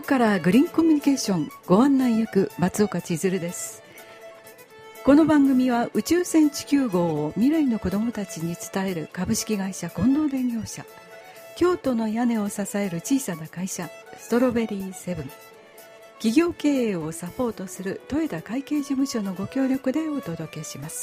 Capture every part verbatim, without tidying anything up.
からグリーンコミュニケーションご案内役松岡千鶴です。この番組は宇宙船地球号を未来の子どもたちに伝える株式会社近藤電業者、京都の屋根を支える小さな会社ストロベリーセブン、企業経営をサポートする豊田会計事務所のご協力でお届けします。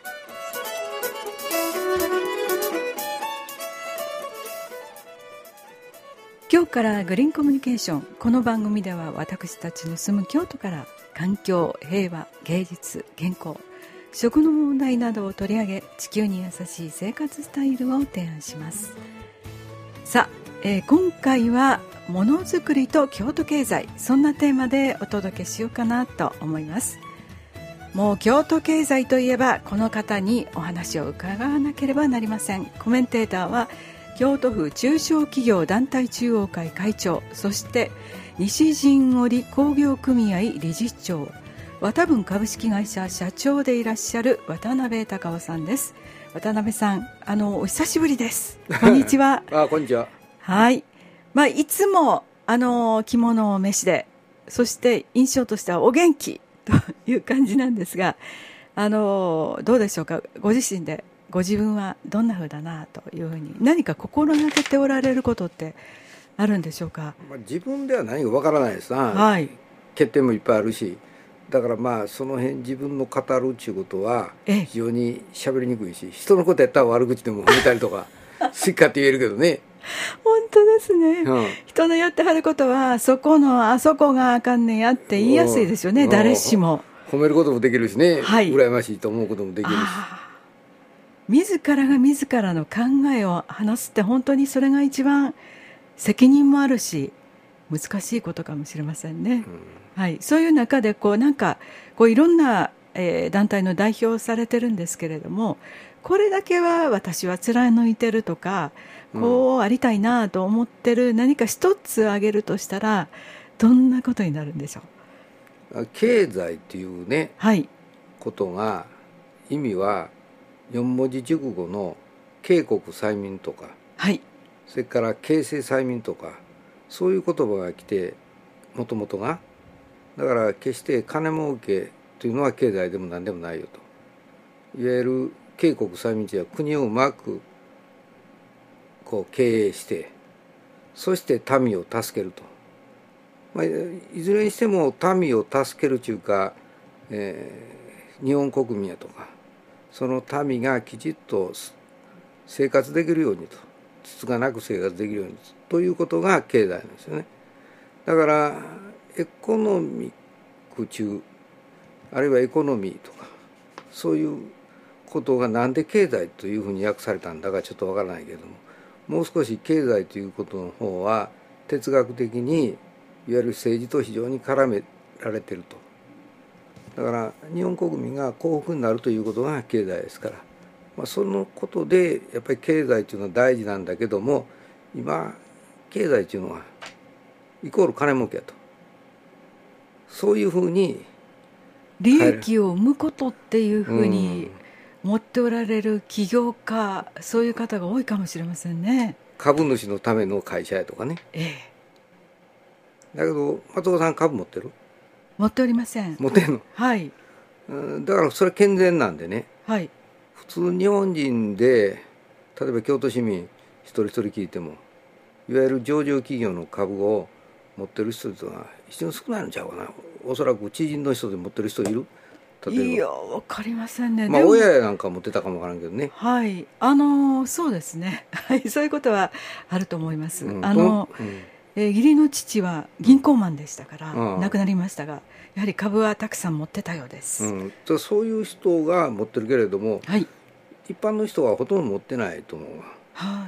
今日からグリーンコミュニケーション、この番組では私たちの住む京都から環境、平和、芸術、健康、食の問題などを取り上げ、地球に優しい生活スタイルを提案します。さあ、えー、今回はものづくりと京都経済、そんなテーマでお届けしようかなと思います。もう京都経済といえばこの方にお話を伺わなければなりません。コメンテーターは京都府中小企業団体中央会会長、そして西陣織工業組合理事長、渡文株式会社社長でいらっしゃる渡辺隆夫さんです。渡辺さん、あのお久しぶりです。こんにちは。 あ、こんにちは。 はい、まあ、いつもあの着物を召しで、そして印象としてはお元気という感じなんですが、あのどうでしょうか、ご自身でご自分はどんな風だなというふうに何か心がけておられることってあるんでしょうか。 まあ、自分では何かわからないですな、 はい、 欠点もいっぱいあるし、だからまあその辺自分の語るっていうことは非常に喋りにくいし、人のことやったら悪口でも褒めたりとか好きかって言えるけどね。 本当ですね、うん、人のやってはることはそこのあそこがあかんねやって言いやすいですよね、誰しも。 褒めることもできるしね、 はい、 羨ましいと思うこともできるし、 自らが自らの考えを話すって本当にそれが一番責任もあるし難しいことかもしれませんね、うん、はい、そういう中でこうなんかこういろんな、えー、団体の代表をされてるんですけれども、これだけは私は貫いてるとか、こうありたいなと思ってる何か一つ挙げるとしたらどんなことになるんでしょう。経済っていうね、はい、ことが意味はよん文字熟語の警国済民とか、はい、それから経世済民とか、そういう言葉が来て、もともとがだから決して金儲けというのは経済でも何でもないよと。いわゆる警国済民というのは国をうまくこう経営して、そして民を助けると、まあ、いずれにしても民を助けるというか、えー、日本国民やとかその民がきちっと生活できるようにと、つつがなく生活できるようにということが経済なんですよね。だからエコノミック中、あるいはエコノミーとかそういうことがなんで経済というふうに訳されたんだかちょっとわからないけれども、もう少し経済ということの方は哲学的にいわゆる政治と非常に絡められていると。だから日本国民が幸福になるということが経済ですから、まあ、そのことでやっぱり経済というのは大事なんだけども、今経済というのはイコール金儲けやと、そういうふうに利益を生むことっていうふうに持っておられる起業家、そういう方が多いかもしれませんね。 株主のための会社やとかね、ええ、だけど松岡さん株持ってる？ 持っておりません。 持ってんの？ はい。 だからそれは健全なんでね、 はい、 普通日本人で例えば京都市民一人一人聞いても、いわゆる上場企業の株を持ってる人というのは非常に少ないのちゃうかな。おそらく知人の人で持ってる人いる？ 例えばいや分かりませんね。 まあ親なんか持ってたかもわからんけどね。 はい、あのそうですね、はい、そういうことはあると思います、うん、あの、うん、えー、義理の父は銀行マンでしたから、うん、亡くなりましたが、やはり株はたくさん持ってたようです、 うん、そういう人が持ってるけれども、はい、一般の人はほとんど持ってないと思う、はい、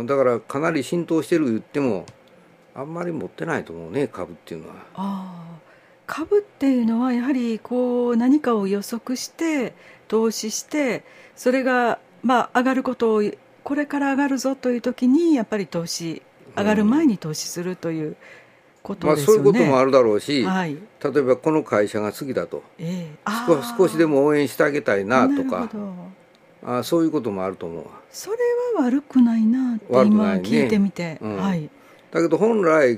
だからかなり浸透してる言ってもあんまり持ってないと思うね、株っていうのは。 あ、株っていうのはやはりこう何かを予測して投資して、それがまあ上がることを、これから上がるぞという時にやっぱり投資、上がる前に投資するということですよね。 まあ、そういうこともあるだろうし、 はい、 例えばこの会社が好きだと、えー、少, 少しでも応援してあげたいなとか、あ、そういうこともあると思う。 それは悪くないなって今聞いてみて、ね、 うん、 はい、 だけど本来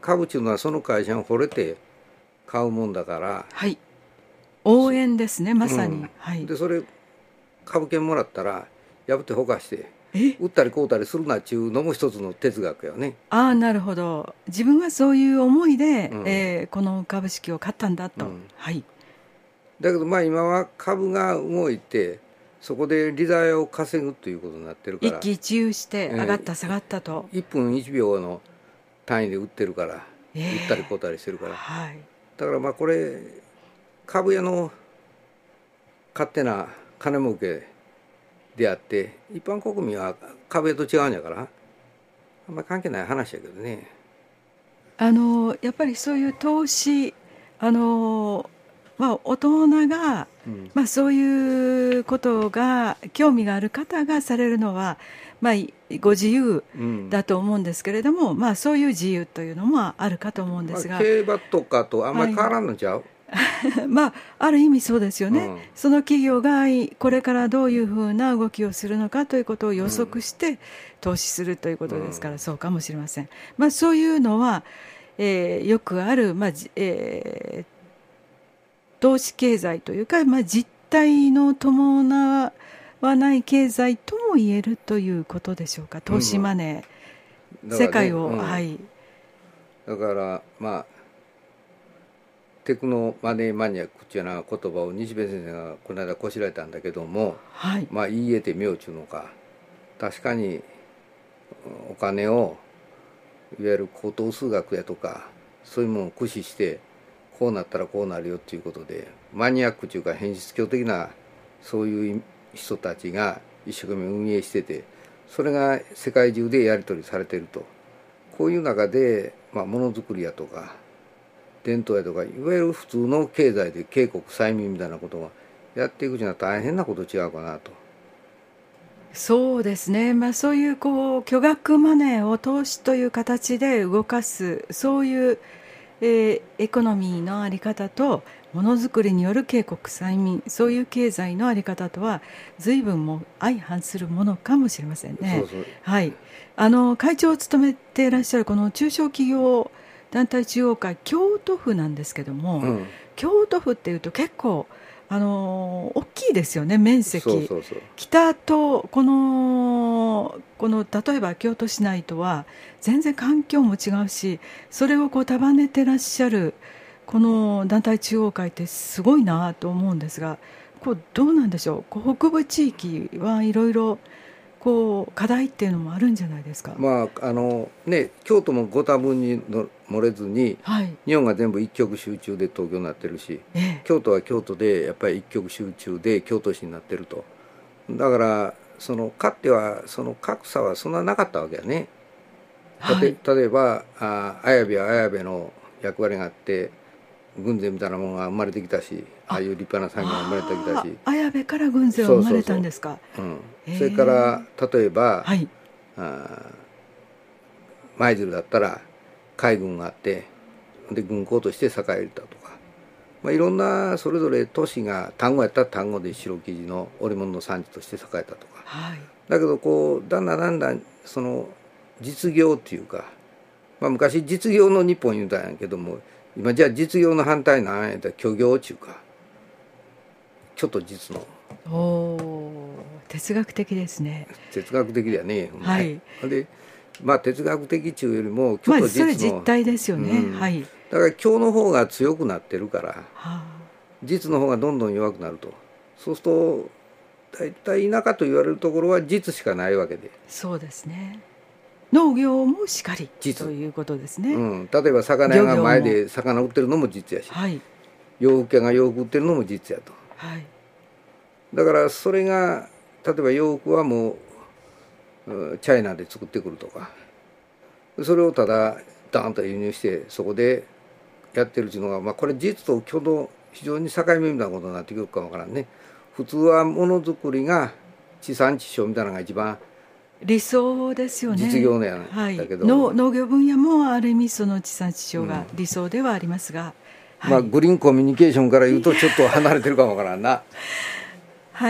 株っていうのはその会社に惚れて買うもんだから、 はい、応援ですね、まさに、うんはい、 でそれ株券もらったら破ってほかして売ったり買うたりするなっちゅうのも一つの哲学よね。 ああ、なるほど。自分はそういう思いで、うんえー、この株式を買ったんだと、うんはい、 だけどまあ今は株が動いてそこで利ざやを稼ぐということになってるから一喜一憂して上がった下がったと、 えー、いっぷんいちびょうの単位で売ってるから、えー、売ったり買うたりしてるから、はい、だからまあこれ株屋の勝手な金儲けであって一般国民は株屋と違うんやからあんまり関係ない話やけどね。 あのやっぱりそういう投資あのまあ、大人が、うんまあ、そういうことが興味がある方がされるのは、まあ、ご自由だと思うんですけれども、うんまあ、そういう自由というのもあるかと思うんですが、 まあ、競馬とかとあんまり変わらんのちゃう、 はい、まあ、ある意味そうですよね、うん、その企業がこれからどういうふうな動きをするのかということを予測して投資するということですから、うん、そうかもしれません、まあ、そういうのは、えー、よくある、まあえー投資経済というか、まあ、実態の伴わない経済とも言えるということでしょうか。投資マネー、うんね、世界を、うん、はいだからまあテクノマネーマニアックっていうような言葉を西部先生がこの間こしらえたんだけども、はい、まあ言い得て妙ちゅうのか確かにお金をいわゆる高等数学やとかそういうものを駆使してこうなったらこうなるよっていうことでマニアックというか変質教的なそういう人たちが一生懸命運営しててそれが世界中でやり取りされているとこういう中でまあものづくりやとか伝統やとかいわゆる普通の経済で警告催眠みたいなことをやっていくには大変なこと違うかなと。 そうですね、まあ、そういうこう巨額マネーを投資という形で動かすそういうえー、エコノミーの在り方とものづくりによる警告催眠そういう経済の在り方とは随分も相反するものかもしれませんね。 そうそう、 はい、あの会長を務めていらっしゃるこの中小企業団体中央会京都府なんですけども、うん、京都府っていうと結構あの大きいですよね面積。 そうそうそう北とこのこの例えば京都市内とは全然環境も違うしそれをこう束ねてらっしゃるこの団体中央会ってすごいなと思うんですがこうどうなんでしょうこう北部地域はいろいろこう課題っていうのもあるんじゃないですか。 まああのね、京都もご多分にの漏れずに、はい、日本が全部一極集中で東京になってるし、ええ、京都は京都でやっぱり一極集中で京都市になってると。だからそのかつてはその格差はそんななかったわけやね。はい、例えばあ綾部は綾部の役割があって軍勢みたいなものが生まれてきたしああいう立派な産業が生まれてきたし綾部から軍勢は生まれたんですか。 そうそうそう、うん、それから例えば、はい、舞鶴だったら海軍があってで軍港として栄えたとか、まあ、いろんなそれぞれ都市が丹後やったら丹後で白生地の織物の産地として栄えたとか、はい、だけどこうだんだんだんだんその実業っていうか、まあ、昔実業の日本言うたんやけども今じゃあ実業の反対なんやったら虚業っていうかちょっと実のお哲学的ですね。 哲学的だよね、はい、でまあ哲学的っていうよりもちょっと実の、 まあ、それ実態ですよね、うん、はい、 だから今日の方が強くなってるから、はあ、実の方がどんどん弱くなるとそうすると大体田舎と言われるところは実しかないわけでそうですね農業もしかりということですね、 うん、例えば魚屋が前で魚売ってるのも実やし、はい、洋服屋が洋服売ってるのも実やと、はい、だからそれが例えば洋服はもうチャイナで作ってくるとかそれをただダーンと輸入してそこでやってるっていうのが、まあ、これ実と虚の非常に境目みたいなことになってくるかもわからんね。普通はものづくりが地産地消みたいなのが一番理想ですよね。 実業のやん、はい、だけど農, 農業分野もある意味その地産地消が理想ではありますが、 うんはい、まあグリーンコミュニケーションから言うとちょっと離れてるかもわからんなはい、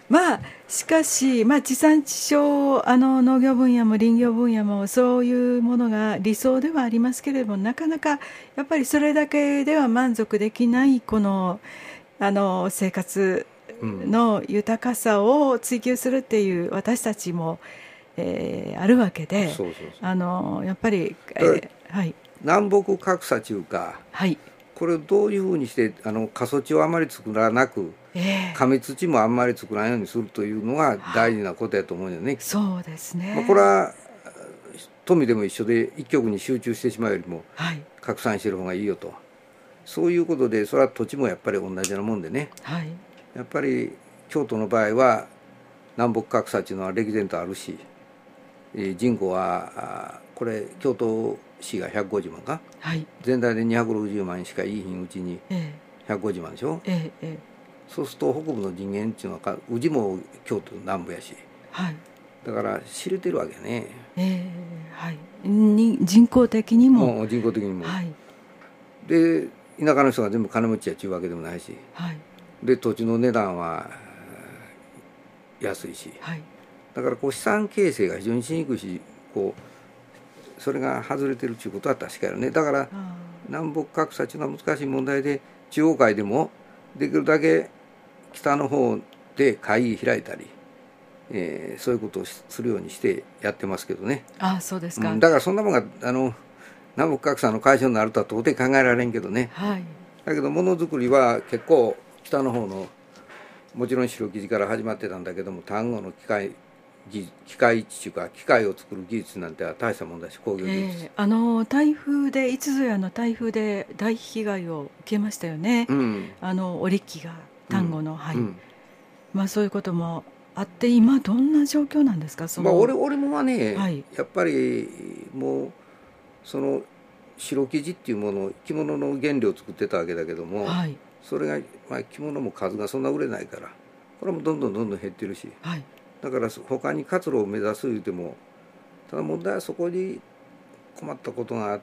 まあ、しかし、まあ、地産地消、あの農業分野も林業分野もそういうものが理想ではありますけれども、なかなかやっぱりそれだけでは満足できないこの、あの生活の豊かさを追求するっていう私たちも、えー、あるわけで、そうそうそう、あのやっぱり、えーはい、 南北格差というか、はい、これをどういうふうにしてあの過疎地をあまり作らなく、えー、過密地もあんまり作らないようにするというのが大事なことやと思うよね。 そうですね、 まあ、これは富でも一緒で一極に集中してしまうよりも拡散してる方がいいよと、はい、そういうことで、それは土地もやっぱり同じようなもんでね、はい、やっぱり京都の場合は南北格差っていうのは歴然とあるし、人口はこれ京都市がひゃくごじゅうまんか、はい、全体でにひゃくろくじゅうまんしかいいひんうちにひゃくごじゅうまんでしょ、ええええ、そうすると北部の人間っていうのは宇治も京都南部やし、はい、だから知れてるわけね、 えーはい、に人口的にも、 もう人口的にも、はい、で田舎の人が全部金持ちやっちゅうわけでもないし、はい、で土地の値段は安いし、はい、だからこう資産形成が非常にしにくいし、こうそれが外れてるっていうことは確かよね。だから南北格差っていうのは難しい問題で、中央会でもできるだけ北の方で会議開いたり、えー、そういうことをするようにしてやってますけどね。 ああ、そうですか、 うん、だからそんなもんがあの南北格差の解消になるとは到底考えられんけどね、はい、だけどものづくりは結構北の方のもちろん白生地から始まってたんだけども、丹後の機械機械っていうか機械を作る技術なんては大したもんだし、工業技術、 えー、あの台風でいつぞやの台風で大被害を受けましたよね、うん、あの織機が丹後の、うん、はい、うん、まあそういうこともあって、今どんな状況なんですか。その、 まあ、俺, 俺もはね、はい、やっぱりもうその白生地っていうもの、着物の原料を作ってたわけだけども、はい、それが、まあ、着物も数がそんな売れないから、これもどんどんどんどん減ってるし、はい、だから他に活路を目指す言うても、ただ問題はそこに困ったことがあって、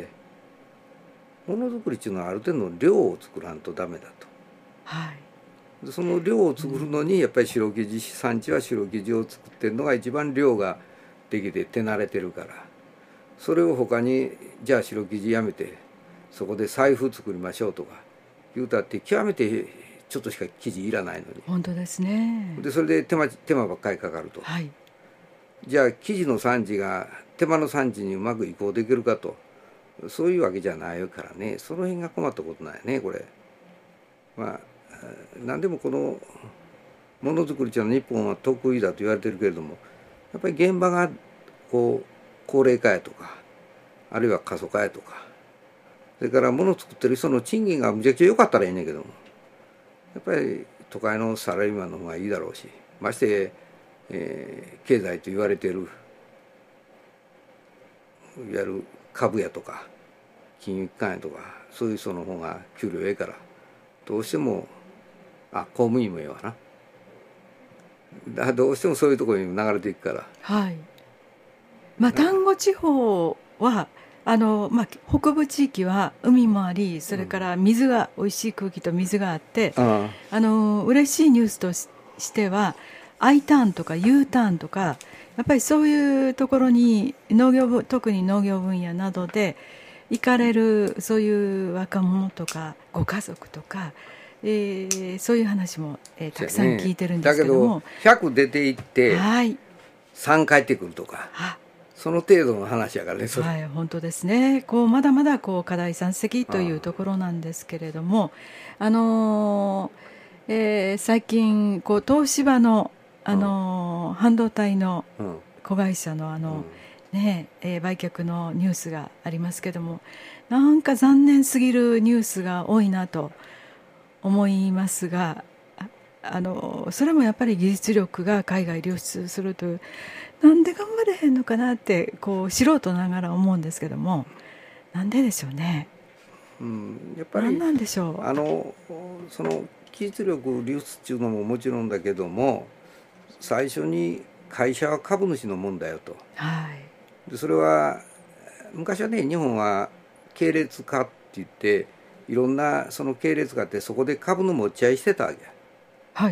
ものづくりっていうのはある程度の量を作らんとダメだと、はい、その量を作るのにやっぱり白生地産地は白生地を作ってるのが一番量ができて手慣れてるから、それを他にじゃあ白生地やめてそこで財布作りましょうとか言うたって極めてちょっとしか生地いらないのに、 本当ですね。 でそれで手間手間ばっかりかかると、はい、じゃあ生地の産地が手間の産地にうまく移行できるかと、そういうわけじゃないからね、その辺が困ったことないねこれ。まあ何でもこのものづくりっていうのは日本は得意だと言われてるけれども、やっぱり現場がこう高齢化やとか、あるいは過疎化やとか、それから物を作ってる人の賃金がむちゃくちゃ良かったらいいねんけども、やっぱり都会のサラリーマンの方がいいだろうし、まして、えー、経済と言われているいわゆる株やとか金融機関やとか、そういう人の方が給料ええから、どうしてもあ公務員もええわな、だからどうしてもそういうところに流れていくから、 はい、まあ、丹後地方はあの、まあ、北部地域は海もあり、それから水が、うん、おいしい空気と水があって、ああの嬉しいニュースとしては I ターンとか U ターンとか、やっぱりそういうところに農業、特に農業分野などで行かれるそういう若者とかご家族とか、えー、そういう話も、えー、たくさん聞いてるんですけども、 だけどひゃく出ていって、はい、さん帰ってくるとか、その程度の話やからね、それ。 はい、本当ですね。こうまだまだこう課題山積というところなんですけれども、あのーえー、最近こう東芝の、あのー、半導体の子会社のあの、うん、ねえー、売却のニュースがありますけども、なんか残念すぎるニュースが多いなと思いますが、あのそれもやっぱり技術力が海外流出するという、なんで頑張れへんのかなってこう素人ながら思うんですけども、なんででしょうね、 うん、やっぱり何なんでしょう。 あのその技術力流出っていうのももちろんだけども、最初に会社は株主のもんだよと、はい、でそれは昔はね、日本は系列化って言っていろんなその系列があって、そこで株の持ち合いしてたわけ、はい、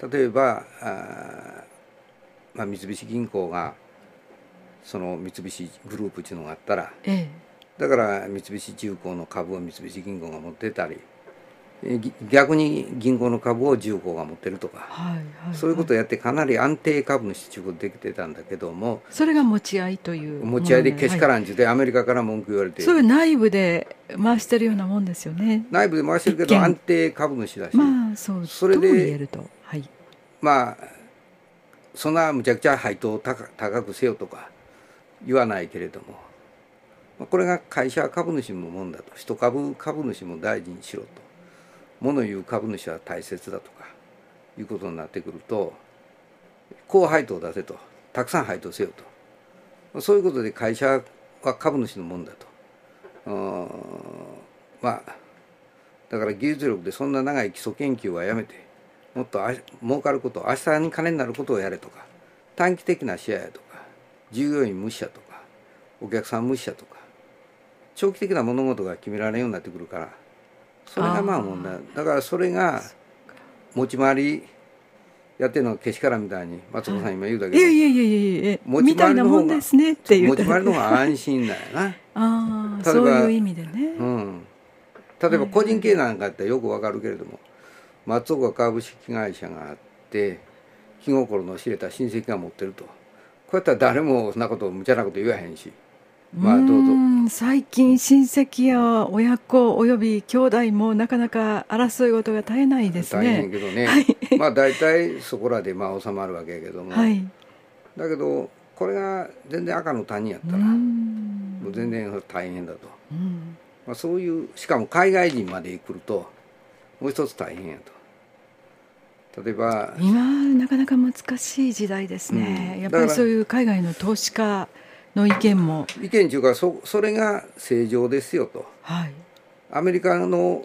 例えばあ、まあ、三菱銀行がその三菱グループっていうのがあったら、ええ、だから三菱重工の株を三菱銀行が持ってたり、逆に銀行の株を重工が持ってるとか、はいはいはい、そういうことをやってかなり安定株主ということできてたんだけども、 それが持ち合いという持ち合いでけしからんじて、はい、アメリカから文句言われて、 そういう内部で回してるようなもんですよね。 内部で回してるけど安定株主だし、 まあそうそれでと言えると、はい、 まあそんなむちゃくちゃ配当を 高, 高くせよとか言わないけれども、これが会社株主ももんだと、一株株主も大事にしろと、物言う株主は大切だとかいうことになってくると、高配当を出せと、たくさん配当せよと、そういうことで会社は株主のもんだと、まあだから技術力でそんな長い基礎研究はやめて、もっとあ儲かること、明日に金になることをやれとか、短期的なシェアやとか、従業員無視者とか、お客さん無視者とか、長期的な物事が決められるようになってくるから、それがまあ問題だから、それが持ち回りやってるのがけしからんみたいに松岡さん今言うだけど、 いやいやいやいや持ち回りの方が、ね、っていう持ち回りの方が安心だよなああそういう意味でね、 うん、例えば個人経営なんかやったらよくわかるけれども、松岡株式会社があって気心の知れた親戚が持ってると、こうやったら誰もそんなこと無茶なこと言わへんし、まあどうぞ。 うん最近親戚や親子および兄弟もなかなか争い事が絶えないですね。 大変けどね、はい、まあ大体そこらでまあ収まるわけやけども、はい、だけどこれが全然赤の他人やったらもう全然大変だと、うんまあ、そういうしかも海外人まで来るともう一つ大変やと。例えば今なかなか難しい時代ですね、うん、やっぱりそういう海外の投資家の意見も意見というか そ, それが正常ですよと、はい、アメリカの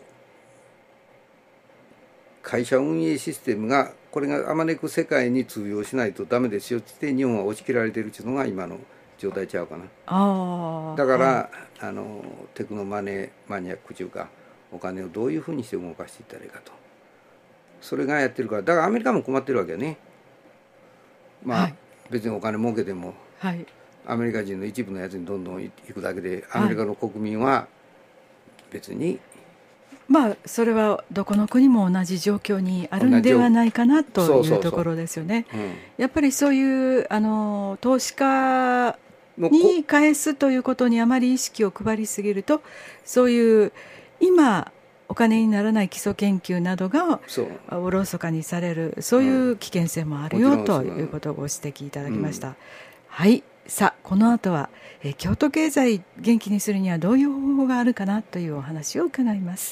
会社運営システムがこれがあまねく世界に通用しないとダメですよって日本は押し切られているというのが今の状態ちゃうかな。あだから、はい、あのテクノマネーマニアックというかお金をどういうふうにして動かしていったらいいかと、それがやってるから、だからアメリカも困ってるわけよね。まあ、はい、別にお金儲けても、はい、アメリカ人の一部のやつにどんどん行くだけでアメリカの国民は別に、はい、 まあそれはどこの国も同じ状況にあるんではないかなというところですよね。やっぱりそういうあの投資家に返すということにあまり意識を配りすぎると、そういう今お金にならない基礎研究などがおろそかにされる、そういう危険性もあるよ、うん、ということをご指摘いただきました、うん、はいさあこの後は、えー、京都経済元気にするにはどういう方法があるかなというお話を伺います。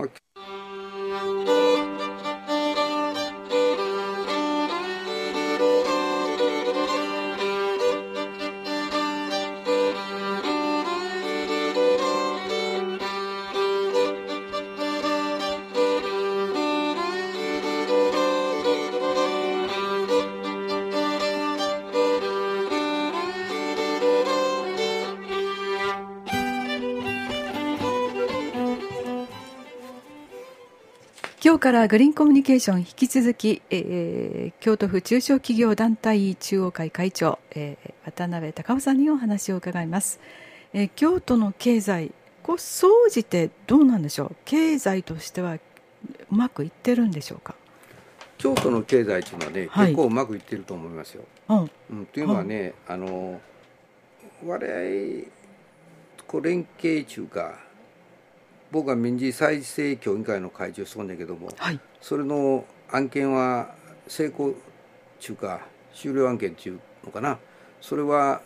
今日からグリーンコミュニケーション引き続き、えー、京都府中小企業団体中央会会長、えー、渡辺隆夫さんにお話を伺います、えー、京都の経済こう総じてどうなんでしょう。経済としてはうまくいってるんでしょうか。 京都の経済というのはね、はい、結構うまくいってると思いますよ、うんうん、というのはね、うん、あの我々こう連携中か僕は民事再生協議会の会長をしたんだけども、はい、それの案件は成功中か終了案件っていうのかな、それは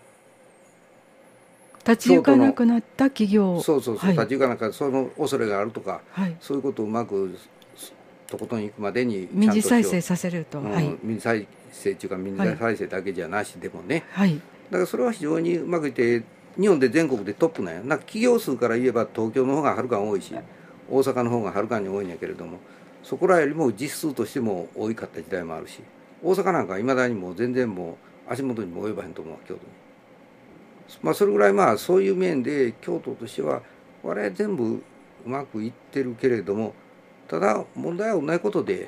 立ち行かなくなった企業、 そうそうそう、はい、立ち行かなかったその恐れがあるとか、はい、そういうことをうまくとことんいくまでに民事再生させると、 うんはい、民事再生っていうか民事再生だけじゃなしでもね、はい、だからそれは非常にうまくいって日本で全国でトップなんや。なんか企業数から言えば東京の方がはるかに多いし大阪の方がはるかに多いんやけれども、そこらよりも実数としても多かった時代もあるし、大阪なんかはいまだにもう全然もう足元にも及ばへんと思う京都に。まあそれぐらいまあそういう面で京都としては我々全部うまくいってるけれども、ただ問題は同じことで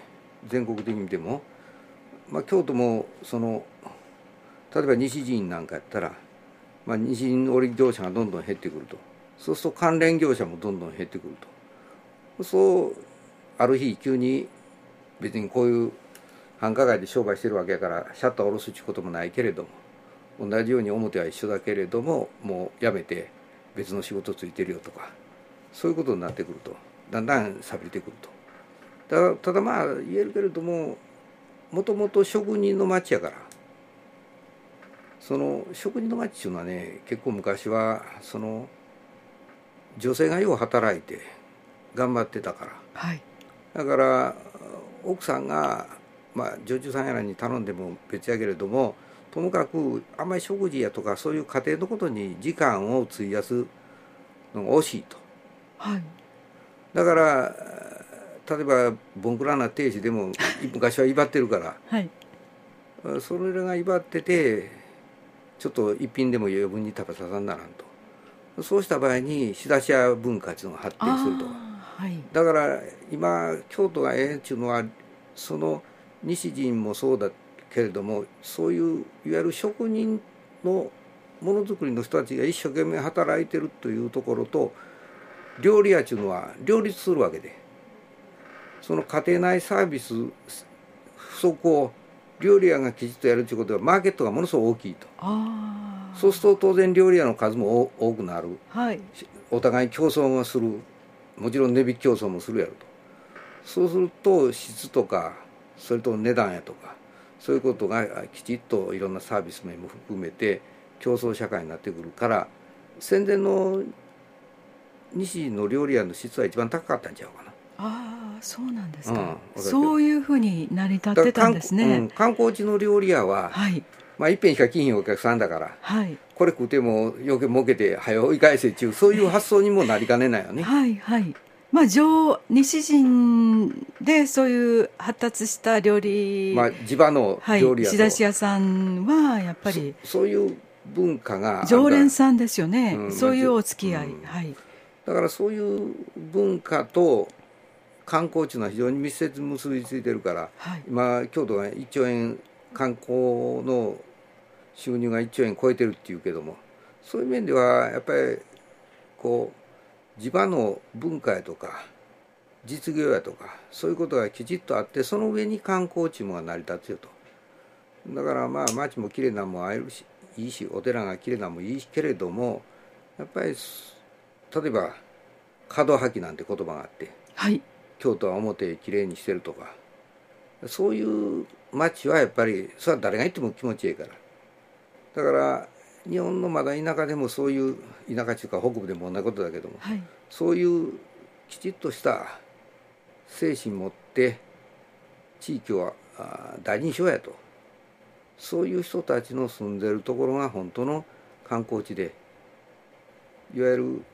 全国的に見ても、まあ、京都もその例えば西陣なんかやったら、まあ、西陣織業者がどんどん減ってくると、そうすると関連業者もどんどん減ってくると、そうある日急に別にこういう繁華街で商売してるわけやからシャッター下ろすっていうこともないけれども、同じように表は一緒だけれどももうやめて別の仕事ついてるよとか、そういうことになってくるとだんだん錆びてくると。だただまあ言えるけれども、もともと職人の町やから、その職人の町っていうのはね、結構昔はその女性がよう働いて頑張ってたから、 はい、 だから奥さんがまあ女中さんやらに頼んでも別やけれども、ともかくあんまり食事やとかそういう家庭のことに時間を費やすのが惜しいと、 はい、 だから例えばボンクラな亭主でも昔は威張ってるから、 はい、 それらが威張っててちょっと一品でも余分に食べささんならんと、そうした場合に仕出し屋文化っていうのが発展すると、 はい、 だから今京都がええっていうのはその西陣もそうだけれども、そういういわゆる職人のものづくりの人たちが一生懸命働いてるというところと、料理屋っていうのは両立するわけで、その家庭内サービス不足を料理屋がきちっとやるということはマーケットがものすごく大きいと。 あそうすると当然料理屋の数も多くなる、 はい、 お互い競争もする、もちろん値引き競争もするやろと。そうすると質とかそれと値段やとかそういうことがきちっといろんなサービス面も含めて競争社会になってくるから、戦前の西の料理屋の質は一番高かったんちゃうかな。 ああ、そうなんですか、 うん、 そういうふうに成り立ってたんですね。 観、うん、観光地の料理屋は、 はい、 まあいっぺんしか来ひんお客さんだから、 はい、 これ食うても余計儲けて早追い返せっちゅう、そういう発想にもなりかねないよね。 はいはい。まあ上西陣でそういう発達した料理、 まあ地場の料理屋と、 はい、仕出し屋さんはやっぱりそ, そういう文化が常連さんですよね、 うん、 そういうお付き合い、 うん、 はい、 だからそういう文化と観光地のは非常に密接に結びついてるから、 はい、 今京都がいっちょうえん観光の収入がいっちょうえん超えてるっていうけども、そういう面ではやっぱりこう地場の文化やとか実業やとかそういうことがきちっとあって、その上に観光地も成り立つよと。だからまあ街もきれいなもんあえるしいいし、お寺がきれいなもんいいけれども、やっぱり例えば門履きなんて言葉があって、 はい、 京都は表きれいにしてるとか、そういう街はやっぱりそれは誰が行っても気持ちいいから。だから日本のまだ田舎でもそういう田舎というか北部でも同じことだけども、 はい、 そういうきちっとした精神持って地域を大事にしようやと、そういう人たちの住んでるところが本当の観光地で、いわゆる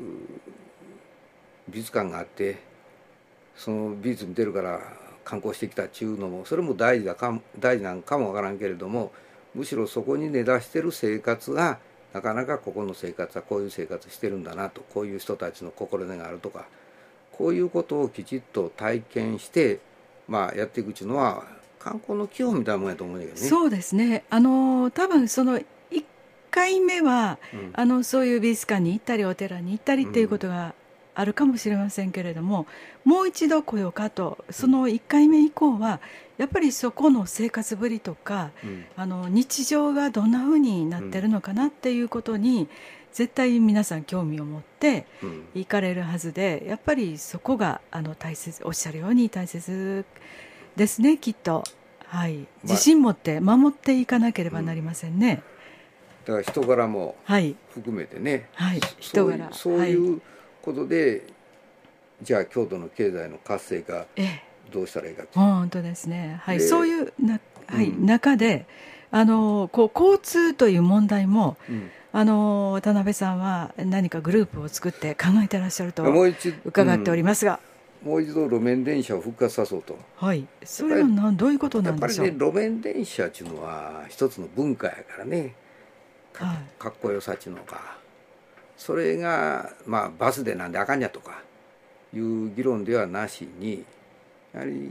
美術館があってその美術見てるから観光してきたっちゅうのもそれも大事だか大事なんかもわからんけれども、むしろそこに根ざしてる生活がなかなかここの生活はこういう生活してるんだなと、こういう人たちの心根があるとか、こういうことをきちっと体験して、まあ、やっていくっていうのは観光の基本みたいなもんやと思うんだけどね。 そうですね、あの多分そのいっかいめは、うん、あのそういう美術館に行ったりお寺に行ったりっていうことがあるかもしれませんけれども、うん、もう一度来ようかと、そのいっかいめ以降はやっぱりそこの生活ぶりとか、うん、あの日常がどんなふうになってるのかなっていうことに絶対皆さん興味を持って行かれるはずで、やっぱりそこがあの大切、おっしゃるように大切ですね、きっと。はい、自信持って守っていかなければなりませんね。 だから人柄も含めてね、 はい、人柄、 そういうことで、はい、じゃあ京都の経済の活性化どうしたらいいかと、 ええ、本当ですね、はい、そういうな、はい、うん、中であのこう交通という問題も、うん、あの渡辺さんは何かグループを作って考えてらっしゃると伺っておりますが、 うん、もう一度路面電車を復活さそうと。 はい、それは何どういうことなんでしょう。 やっぱりね、路面電車っていうのは一つの文化やからね、か, はい、かっこよさっちゅうのか、それがまあバスでなんであかんやとかいう議論ではなしに、やはり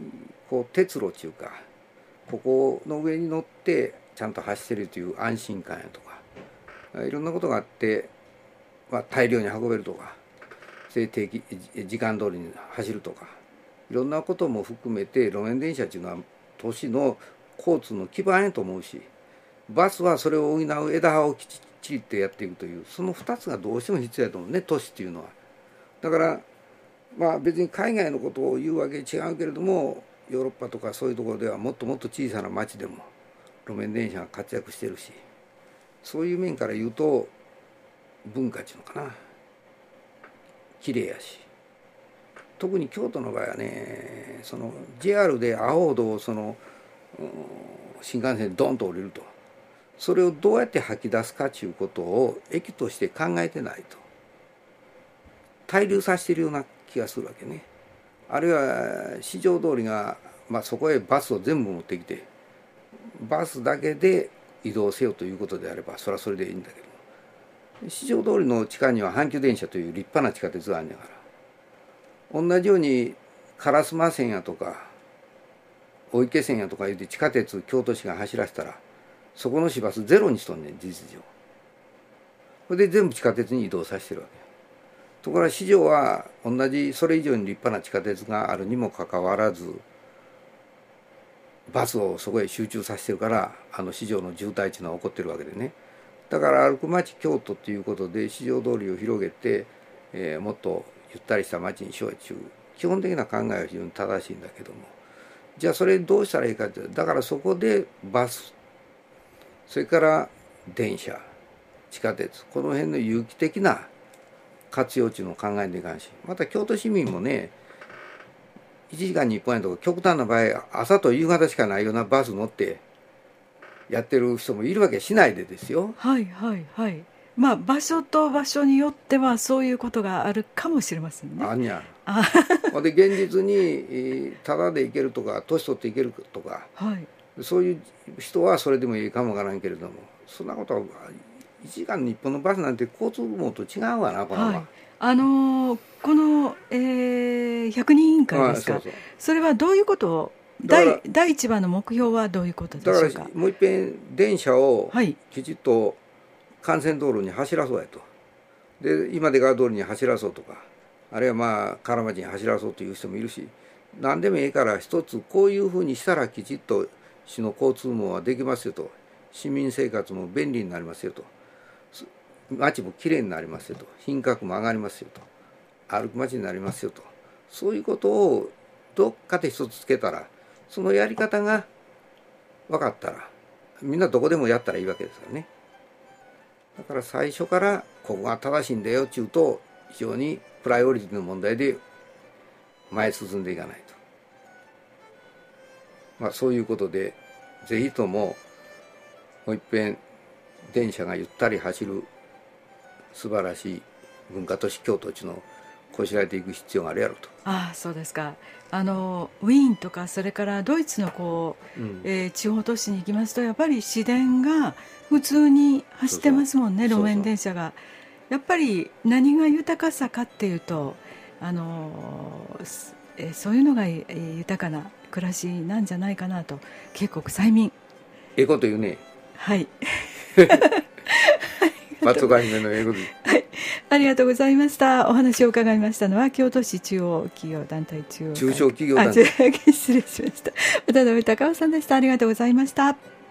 こう鉄路っていうかここの上に乗ってちゃんと走ってるという安心感やとかいろんなことがあって、まあ、大量に運べるとか定期時間通りに走るとかいろんなことも含めて路面電車っていうのは都市の交通の基盤やと思うしバスはそれを補う枝葉をきっちりとやっていくというそのふたつがどうしても必要だと思うね都市っていうのは。だからまあ別に海外のことを言うわけ違うけれどもヨーロッパとかそういうところではもっともっと小さな町でも路面電車が活躍してるしそういう面から言うと文化っていうのかな綺麗やし特に京都の場合はねその ジェイアール でアホほどその新幹線でドンと降りるとそれをどうやって吐き出すかということを駅として考えてないと滞留させているような気がするわけね。あるいは四条通りが、まあ、そこへバスを全部持ってきてバスだけで移動せよということであればそれはそれでいいんだけど四条通りの地下には阪急電車という立派な地下鉄があるんだから同じように烏丸線やとか大池線やとかいうて地下鉄京都市が走らせたらそこの市バスゼロにしとんねん事実上。これで全部地下鉄に移動させてるわけ。ところが四条は同じそれ以上に立派な地下鉄があるにもかかわらずバスをそこへ集中させてるからあの四条の渋滞っていうのは起こってるわけでね。だから歩く街京都っていうことで四条通りを広げて、えー、もっとゆったりした街にしようという基本的な考えは非常に正しいんだけどもじゃあそれどうしたらいいかってだからそこでバスそれから電車地下鉄この辺の有機的な活用っていうのを考えていかんしまた京都市民もねいちじかんにいっぽんやとか極端な場合朝と夕方しかないようなバス乗ってやってる人もいるわけしないでですよ。 はいはいはい。まあ場所と場所によってはそういうことがあるかもしれませんね。 あんにゃん。で現実にタダで行けるとか年取って行けるとか、はい、そういう人はそれでもいいかもわからんけれどもそんなことはいちじかんにいっぽんのバスなんて交通網と違うわなこの、はい、 あのー、この、えー、ひゃくにん委員会ですか。ああそうそうそれはどういうことを第, 第一番の目標はどういうことでしょうか。 だからもう一遍電車をきちっと幹線道路に走らそうやとで今出川通りに走らそうとかあるいはまあ河原町に走らそうという人もいるし何でもいいから一つこういうふうにしたらきちっと市の交通網はできますよと市民生活も便利になりますよと街もきれいになりますよと品格も上がりますよと歩く街になりますよとそういうことをどっかで一つつけたらそのやり方が分かったらみんなどこでもやったらいいわけですからね。だから最初からここが正しいんだよっていうと非常にプライオリティの問題で前へ進んでいかないと、まあ、そういうことでぜひとももう一遍電車がゆったり走る素晴らしい文化都市京都っていうのをこしらえていく必要があるやろと。 ああそうですか。あのウィーンとかそれからドイツのこう、うんえー、地方都市に行きますとやっぱり市電が普通に走ってますもんね。そうそう路面電車がやっぱり何が豊かさかっていうとあの、えー、そういうのが豊かな暮らしなんじゃないかなと。京国催眠ええこと言うね。 はい松岡姫の英語で、 はい、ありがとうございました。お話を伺いましたのは京都市中央企業団体中央中小企業団体失礼しました渡辺隆夫さんでした。ありがとうございました。